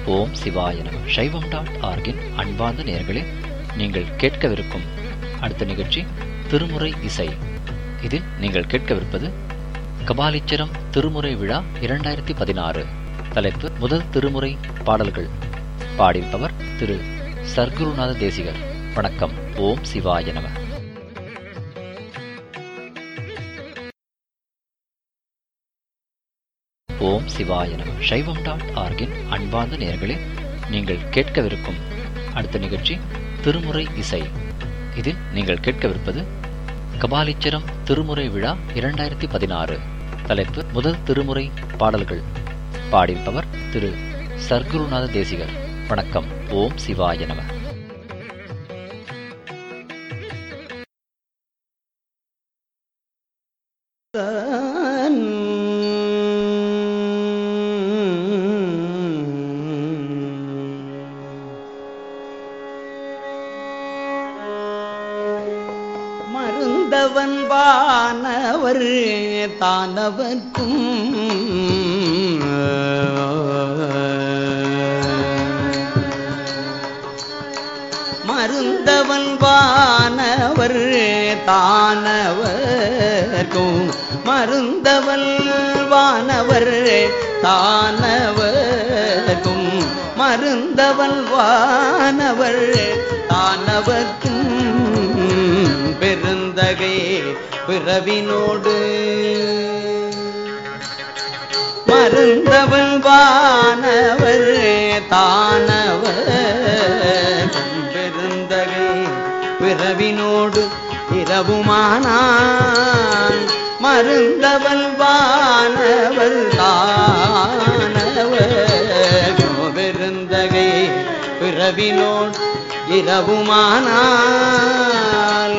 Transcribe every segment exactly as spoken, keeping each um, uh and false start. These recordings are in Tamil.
ஓம் சிவாய நம. சைவம் டாட் ஆர்கின் அன்பார்ந்த நேயர்களே, நீங்கள் கேட்கவிருக்கும் அடுத்த நிகழ்ச்சி திருமுறை இசை. இதில் நீங்கள் கேட்கவிருப்பது கபாலீச்சரம் திருமுறை விழா இரண்டாயிரத்தி பதினாறு. தலைப்பு முதல் திருமுறை பாடல்கள். பாடிப்பவர் திரு சர்க்குருநாத தேசிகர். வணக்கம். ஓம் சிவாய நம. ஓம் சிவாய நம. சைவம் டாட் ஆர்கின் அன்பார்ந்த நேயர்களே, நீங்கள் கேட்கவிருக்கும் அடுத்த நிகழ்ச்சி திருமுறை இசை. இதில் நீங்கள் கேட்கவிருப்பது கபாலீச்சரம் திருமுறை விழா இரண்டாயிரத்தி பதினாறு. தலைப்பு முதல் திருமுறை பாடல்கள். பாடிப்பவர் திரு சர்க்குருநாத தேசிகர். வணக்கம். ஓம் சிவாய நம. மருந்தவன் வானவர் தானவர்க்கும் மருந்தவன் வானவர் தானவர்க்கும் மருந்தவன் வானவர் தானவர்க்கும் மருந்தவன் வானவர் தானவர்க்கும் பெருந்தகை பிறவினோடு மருந்தவன் வானவர் தானவர் பெருந்தகை பிறவினோடு இரவுமானான் மருந்தவன் வானவர் தானவர் பெருந்தகை பிறவினோடு இரவுமானால்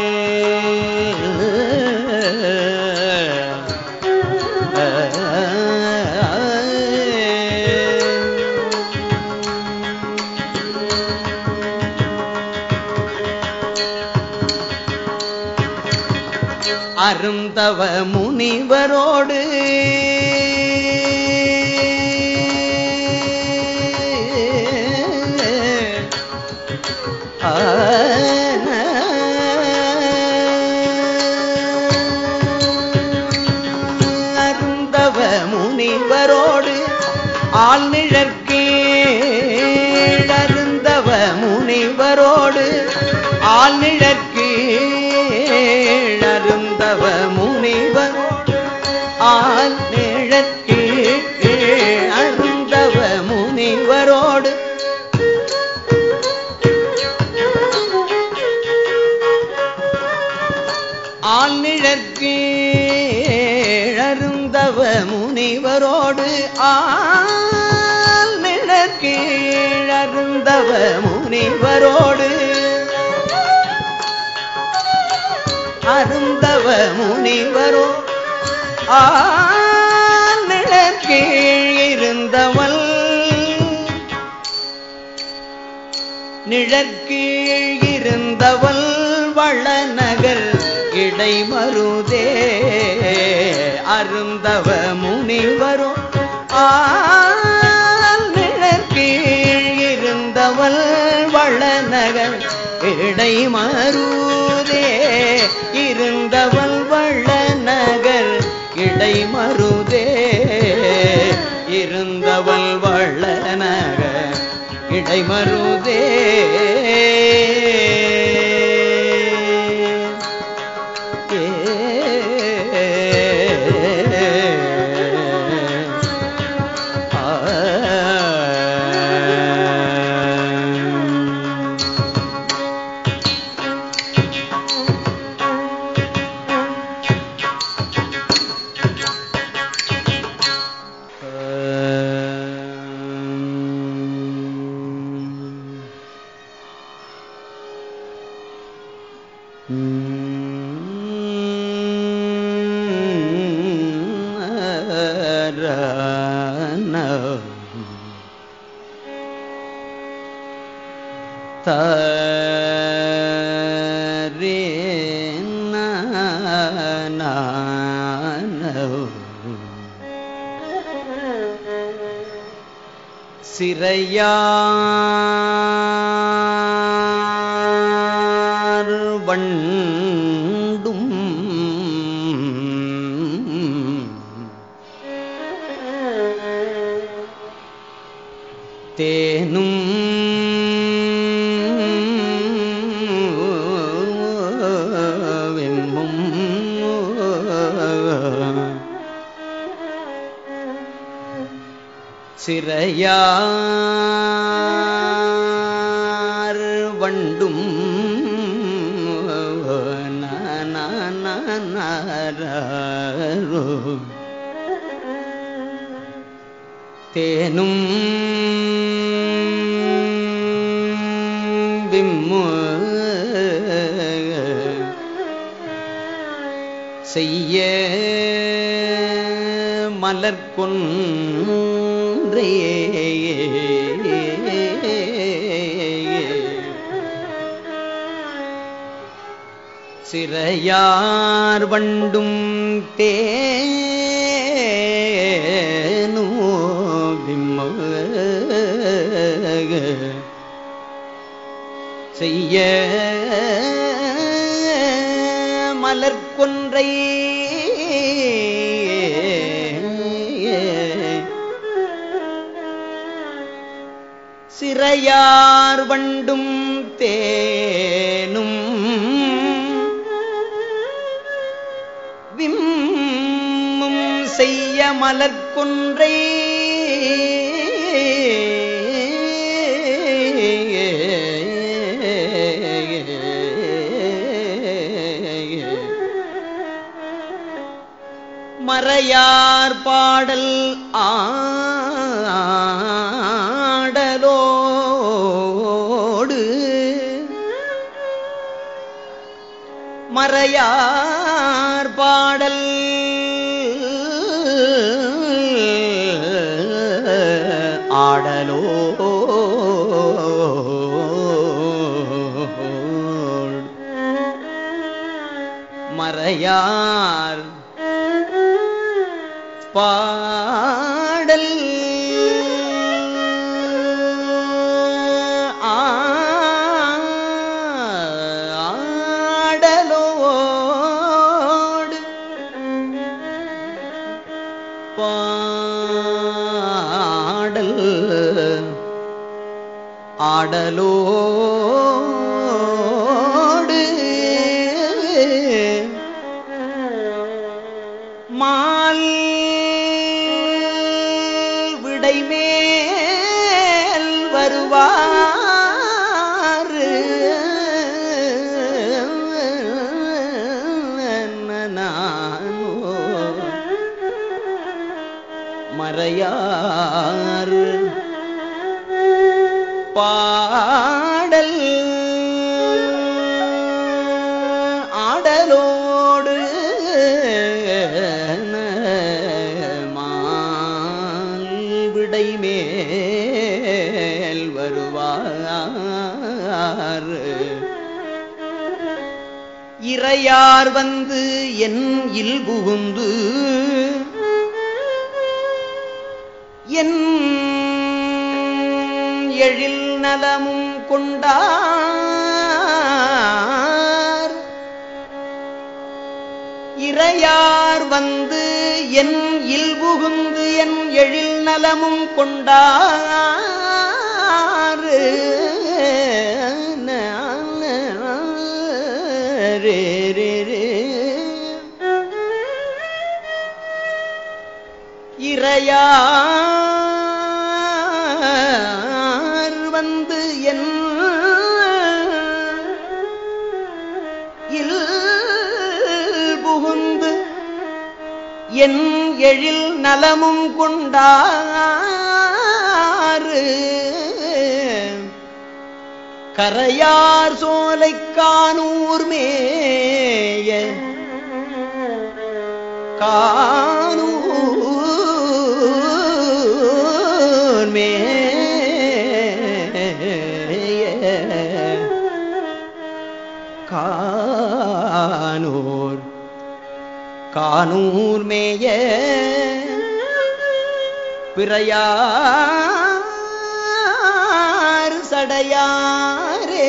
அருந்தவ முனிவரோடு அருந்தவ முனிவரோடு ஆழ்நிழற்கீழ் அருந்தவ முனிவரோடு ஆழ்நிழற்கீழ் அருந்தவ முனிவரோடு ஆழ்நிழற்கீழ் அருந்தவ முனிவரோடு ஆழ்நிழற்கீழ் அருந்தவ முனிவரோடு ஆழ்நிழற்கீழ் அருந்தவ முனிவரோடு அருந்தவ முனிவரோ ஆழ்நிழற்கீழ் இருந்தவள் நிழற்கீழ் இருந்தவள் வளநகர் இடைமருதே அருந்தவ முனிவரோ ஆழ்நிழற்கீழ் இருந்தவள் வளநகர் இடைமருதே இருந்தவள் வளநகர் இடைமருதே இருந்தவள் வளநகர் இடைமருதே சிறையார் வண்டும் தேனும் வெண்மும் சிறையார் வண்டும் தேனும் விம்மு செய்ய மலர்கொன்றே சிறையார் வண்டும் தேனோ விம்ம செய்ய மலர்கொன்றை சிறையார் வண்டும் தேனும் விம்மும் செய்ய மலர்கொன்றை மறையார் பாடல் ஆடலோடு மறையார் பாடல் ஆடலோடு மறையார் பாடல் ஆடலோடு பாடல் ஆடலோடு மால் விடைமேல் வருவார் மறையார் பாடல் ஆடலோடு விடைமேல் வருவார் இறையார் வந்து என் இல் புகுந்து என் எழில் நலமும் கொண்டார் இறையார் வந்து என் இல் புகுந்து என் எழில் நலமும் கொண்டார் ரே ரே ரே இறையார் வந்து என் இல் புகுந்து என் எழில் நலமும் கொண்டார் கரையார் சோலைக் கானூர் மேய கானூர் மேய கானூர் கானூர் மேய பிறையார் சடையாரே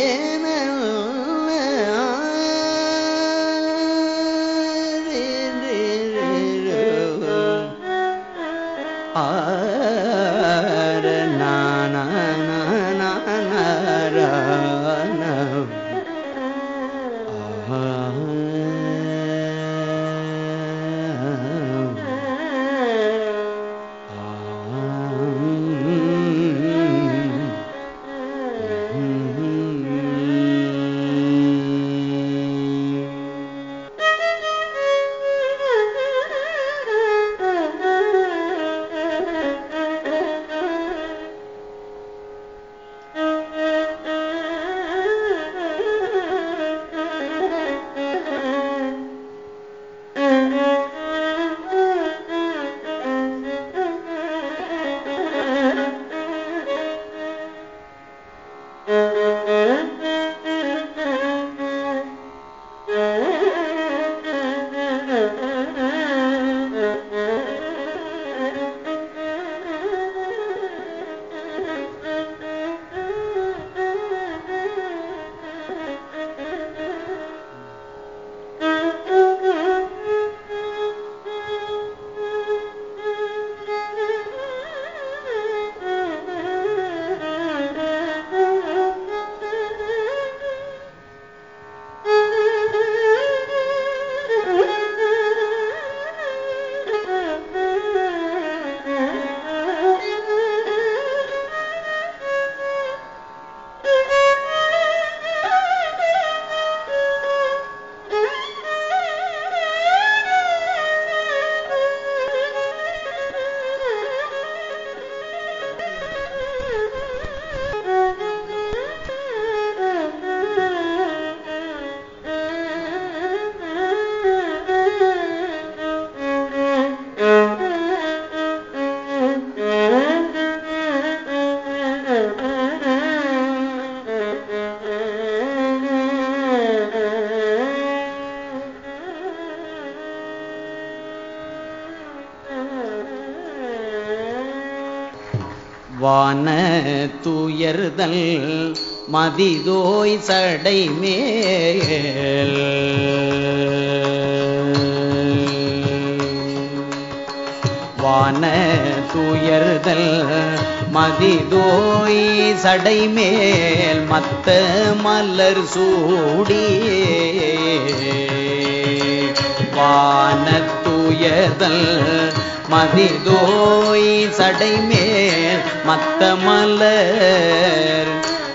வான துயர்தல் மதிதோய் சடை மேல் வான துயர்தல் மதிதோய் சடை மேல் மத்த மலர் சூடி வான துயர்தல் மதிதோய் சடை மேல் மத்த மலர்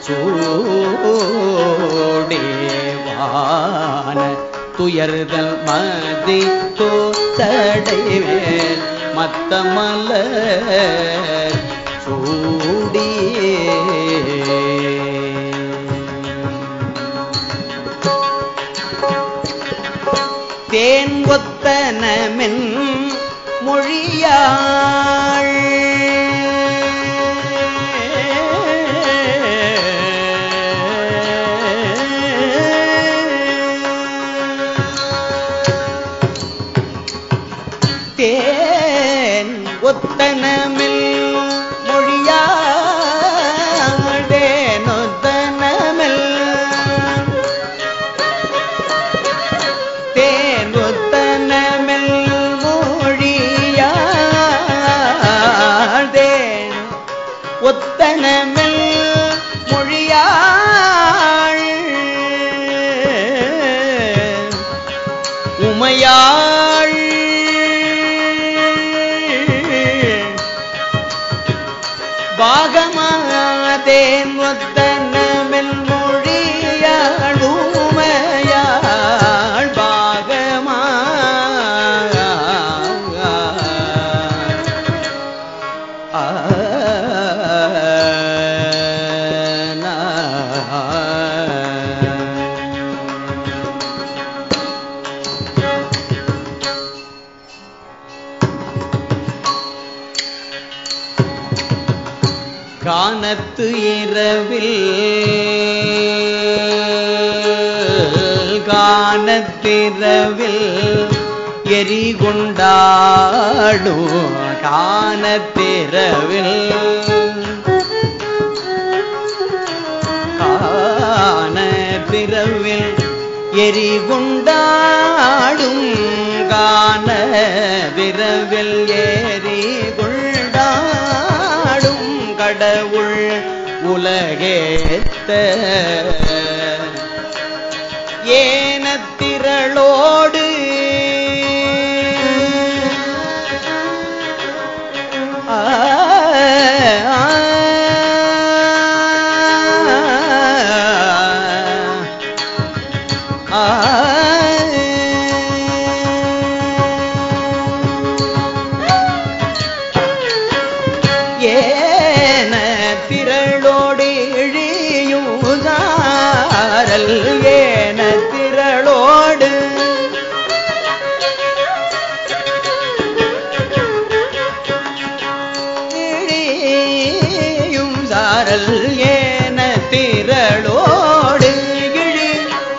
சூடி வான துயர்தல் மதிதோ சடை மேல் மத்த மலர் சூடி தேன் ஒத்தனமென் மொழியாள் தேன் ஒத்தனமில் மொழியாள் தேனொத்தனமில் தேன் ஒத்தனமில் மொழியாள் தேன் ஒத்தனமில் மொழியாள் உமையாள் பாகமாதேன் ஒத்தனமில் மொழியாள் உமையாள் பாகமா கானத்து இரவில் கானத்திரவில் எரிகொண்டாடும் கானத்திரவில் விரவில் எரிகுண்டாடும் காண விரவில் எரிகுண்டாடும் கடவுள் உலகேத்த ஏனத்திரளோடு ஆ ஏன திரளோடு இழியுதாரல் ஏன திரளோடு இழியும் சாரல் ஏன திரளோடு இழி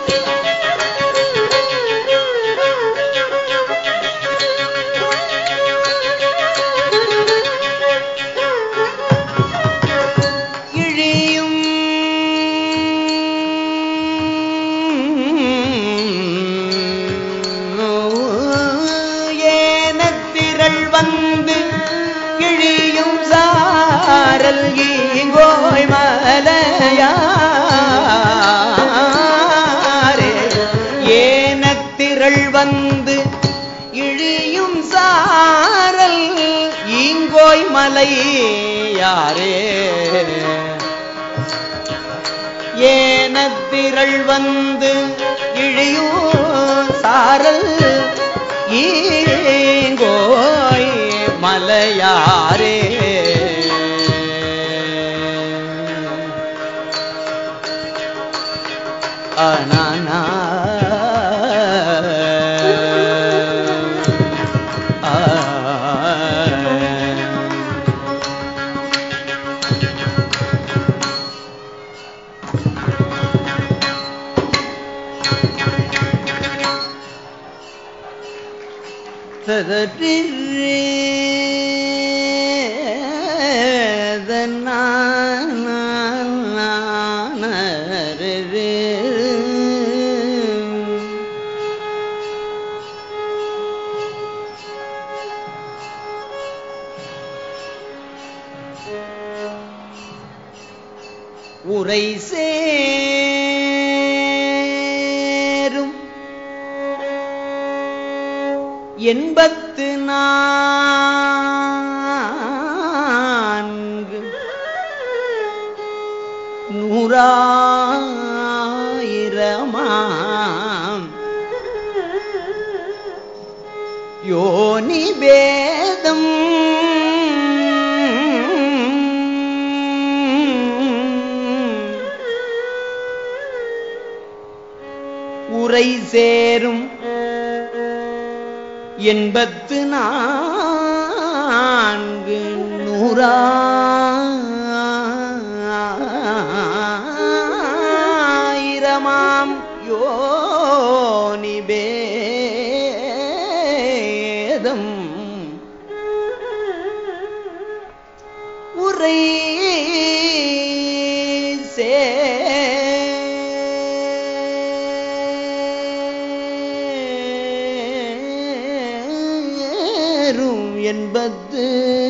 இழியும் ஏனத்திரள் வந்து இழியும் சாரல் ஈங்கோய் மலையாரே ஏனத்திரள் வந்து இழியும் சாரல் ஈங்கோய் மலையாரே ஏனத்திரள் வந்து இழியும் சாரல் ஈங்கோய் மலையாரே அனானா உரை சேரும் எண்பத்து நான்கு நூறாயிரமாம் யோனி பேதம் உரை சேரும் எண்பத்து நான்கு நூறாயிரமாம் யோனி பேதம் உரை சேரும் என்பது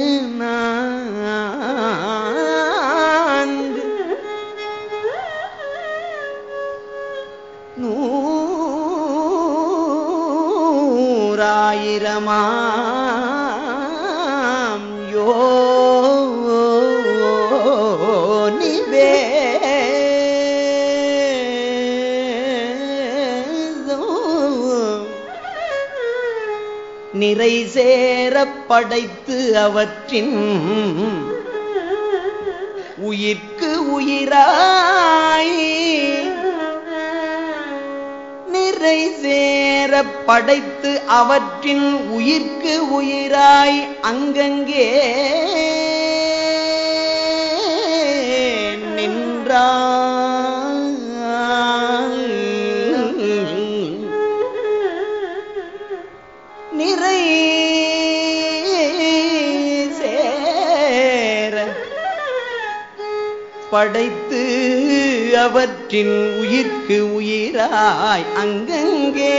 நான்கு நூறாயிரமாம் யோனி பேதம் நிறை சேரப் படைத்து அவற்றின் உயிர்க்கு உயிராய் நிறை சேரப் படைத்து அவற்றின் உயிர்க்கு உயிராய் அங்கங்கே நின்றாய் நிறை சேர படைத்து அவற்றின் உயிர்க்கு உயிராய் அங்கங்கே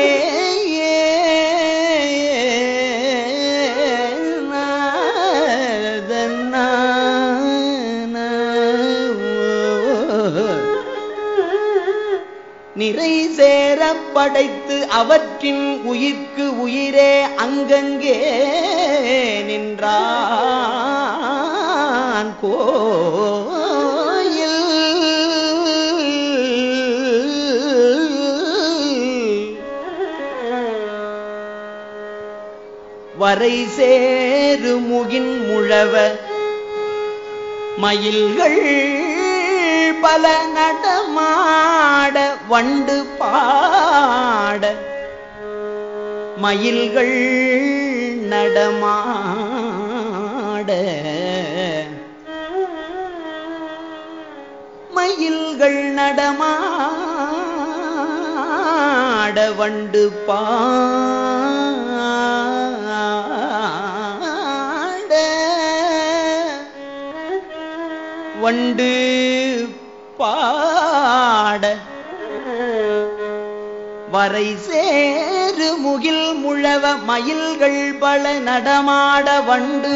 நிறை சேர படைத்து அவற்றின் உயிர்க்கு உயிரே அங்கங்கே நின்றான் கோயில் வரை சேரு முகின் முழவ மயில்கள் பல நடமாட வண்டு பாட மயில்கள் நடமாட மயில்கள் நடமாட வண்டு பாட வண்டு பாட வரை சேரு முகில் முழவ மயில்கள் பல நடமாட வண்டு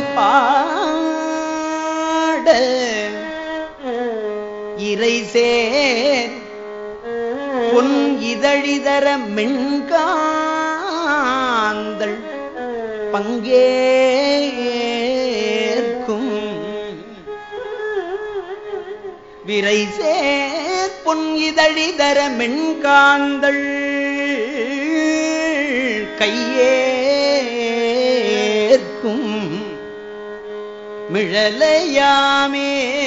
பாட இறை சேர் பொன் இதழிதர மென்காந்தள் பங்கேற்கும் விரை சேர் பொன் இதழிதர மென்காந்தள் கையேற்கும் மிழலையாமே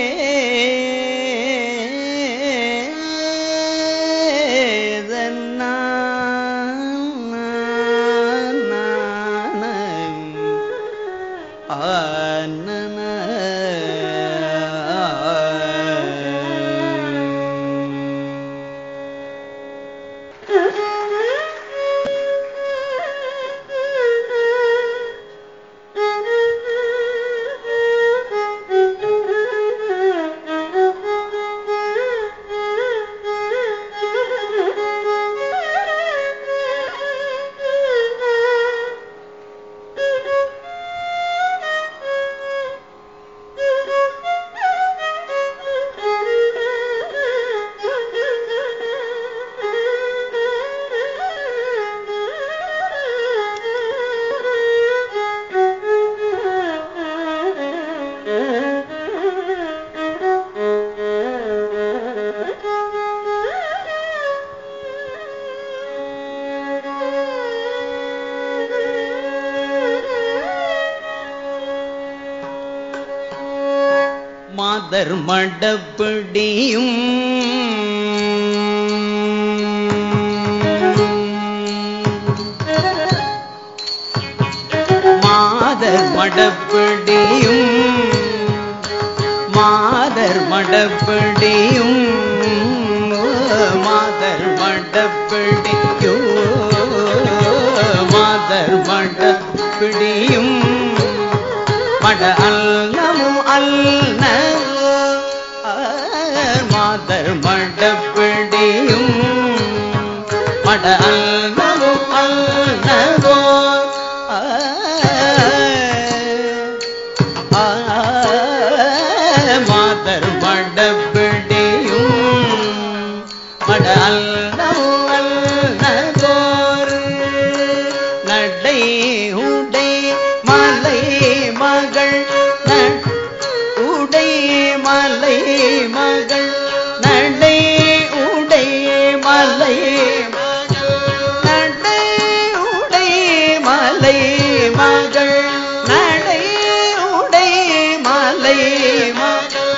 மாதர் மடப்பிடியும் மாதர் மடப்பிடியும் மாதர் மடப்பிடியும் மாதர் மடப்பிடியும் மாதர் மடப்பிடியும் மட அல்லமும் அல்ல மாதர் மடப்பிடியும் மட அல்லமும் அல்லதோ மாதர் மடப்பிடியும் மட அல்லமும் அல்லதோர் நடை உடை மலை மகள் உடை மலை மகள் நடை உடை மலை நடை உடை மலை மகள் நடை உடை மலை மகள்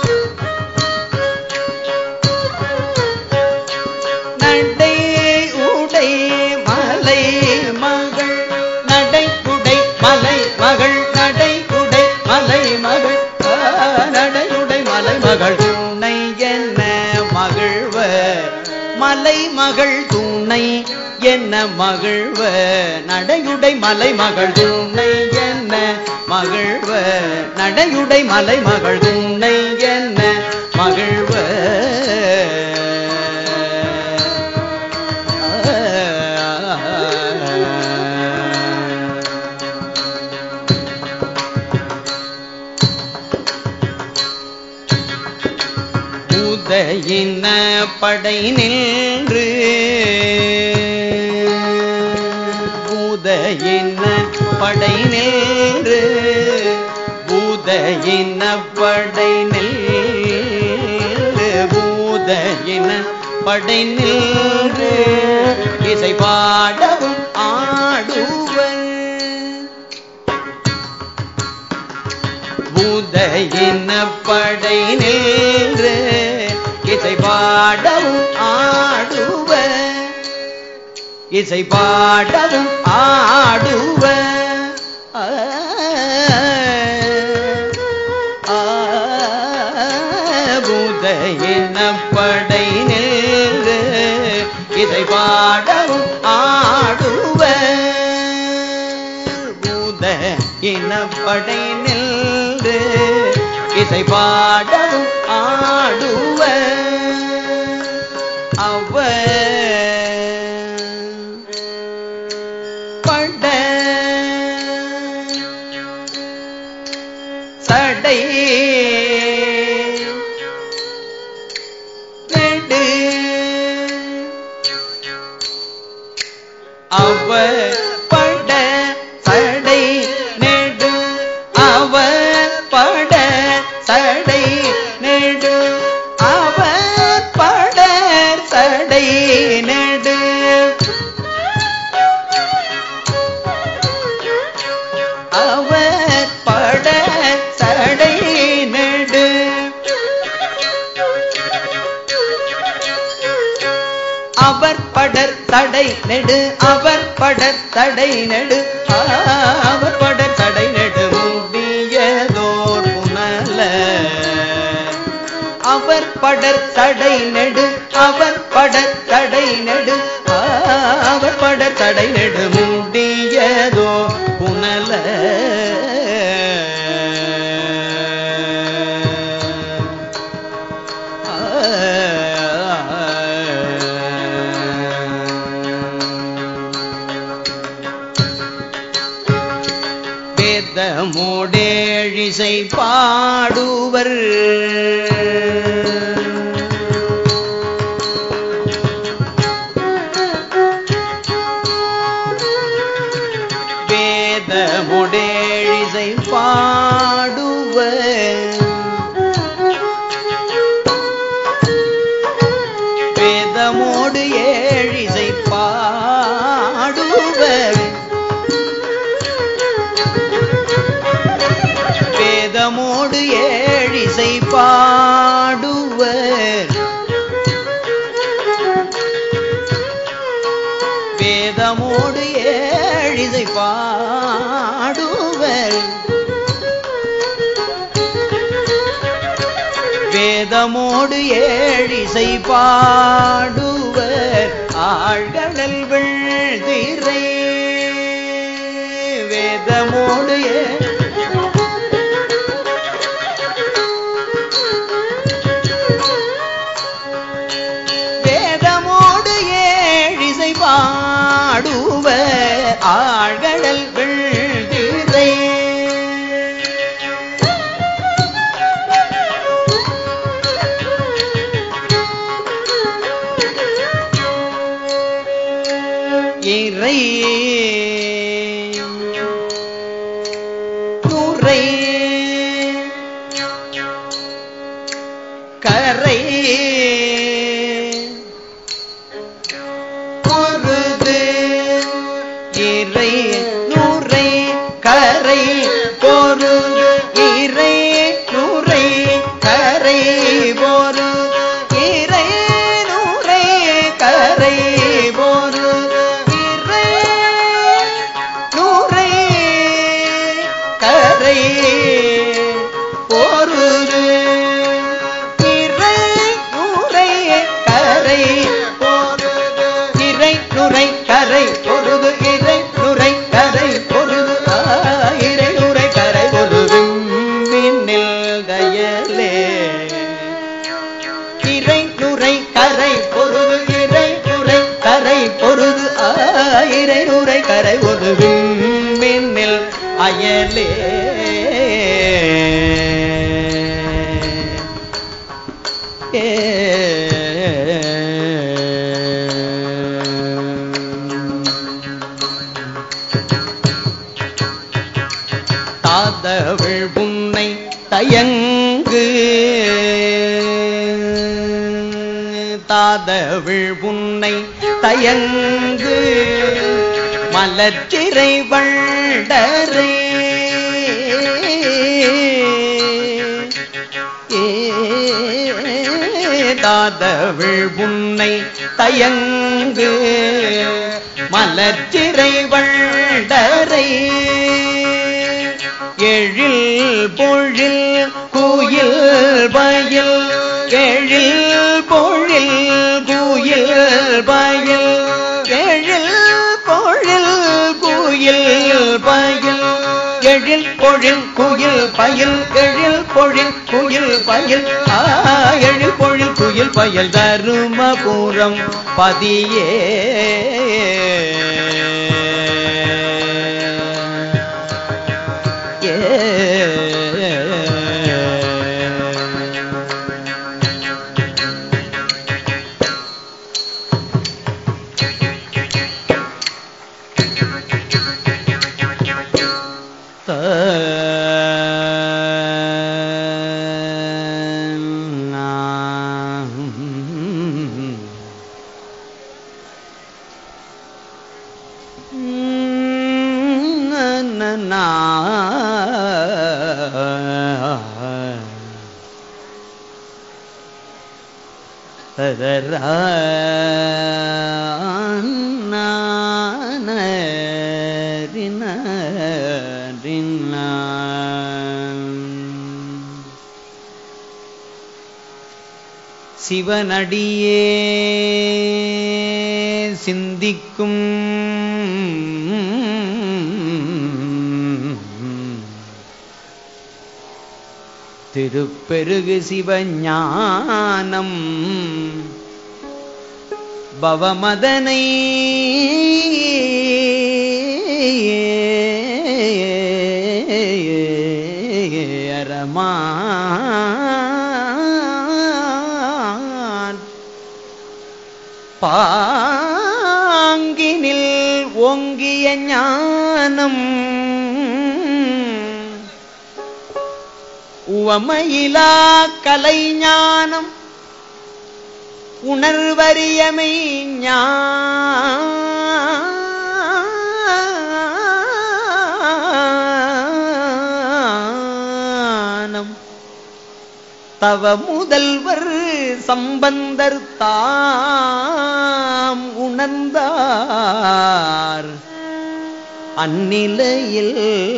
நடை உடை மலை மகள் நடை உடை மலை மகள் நடை உடை மலை மகள் நடையுடை மலை மகள் துணை என்ன மகிழ்வ மலை மகள் துணை என்ன மகிழ்வ நடையுடை மலை மகள் துணை என்ன மகிழ்வ நடையுடை மலை மகள் துணை என்ன மகிழ்வ உதயின படை நின்று உதயின படை நின்று உதயின படை நின்று உதயின படை நின்று இசை பாடவும் ஆடுவர் உதயின படை நின்று இசை பாடவும் ஆடுவ இசை பாடவும் ஆடுவ உதயின படை நின்று இசை பாடவும் ஆடுவ உதயின படை நின்று இசை பாடவும் ஆடுவ அவ பட சடை நெடு அவ பட சடை நெடு அவ பட சடை நெடு அவ பட சடை நெடு அவ பட சடை நெடு அவர் படர் தடை நெடு அவர் படர் தடை நெடு அவர் படர் தடை நெடு முடியதோர் புனல அவர் படர் தடை நெடு அவர் படர் தடை நெடு அவர் படர் தடை நெடு முடியதோ புனல வேதமோடேழிசை பாடுவர் வேதமோடேழிசை பாடுவர் வேதமோடு ஏழிசை பாடுவர் வேதமோடு ஏழிசை பாடுவர் வேதமோடு ஏழிசை பாடுவர் வேதமோடு ஏழிசை பாடுவர் ஆழ்கடல் வெள்திரை வேதமோடு வேதமோடு ஏழிசை பாடுவர் ஆழ்கடல் வெள்திரை இறை நுரை கரை பொருது இறை நுரை கரை பொருது இறை நுரை கரை பொரு இறை நுரை கரை பொரு பொருது இறை வயலே ஏ தாதவிழ் புன்னை தயங்கு தாதவிழ் புன்னை தயங்கு மலர்ச்சிறை வண்டரை தாதவிழ் புன்னை தயங்கு மலர்ச்சிறை வண்டரை எழில் பொழில் குயில் பயில் எழில் பொழில் குயில் பயில் எழில் பொழில் குயில் பயில் எழில் பொழில் குயில் பயில் எழில் பொழில் குயில் பயில் எழில் பொழில் குயில் பயில் தருமபுரம் பதியே சிவனடியே சிந்திக்கும் திருப்பெருகு சிவஞானம் பவமதனை அரமா பாங்கினில் ஓங்கிய ஞானம் உவமையிலா கலைஞானம் உணர்வறியமை ஞானம் தவ முதல்வர் சம்பந்தர் தாம் உணர்ந்தார் அந்நிலையில்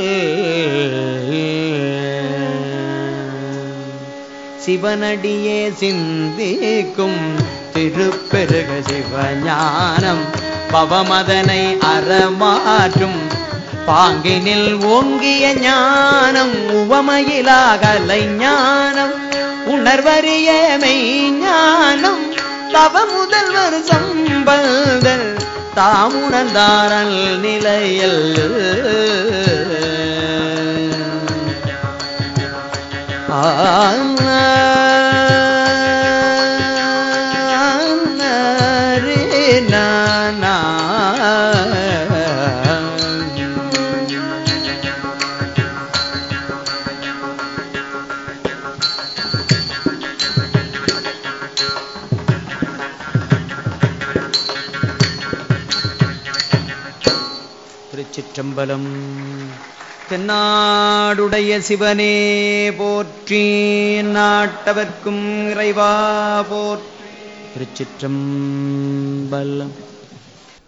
சிவனடியே சிந்திக்கும் திருப்பெருக சிவஞானம் பவமதனை அறமாற்றும் பாங்கினில் ஓங்கிய ஞானம் உவமையிலா கலைஞானம் உணர்வறியமை ஞானம் தவ முதல்வர் சம்பந்தர் தாம் உணர்ந்தாரல் நிலையில் திருச்சிற்றம்பலம். தென்னாடுடைய சிவனே போற்றி, நாட்டவர்க்கும் இறைவா போற்றி. திருச்சிற்றம்பலம்.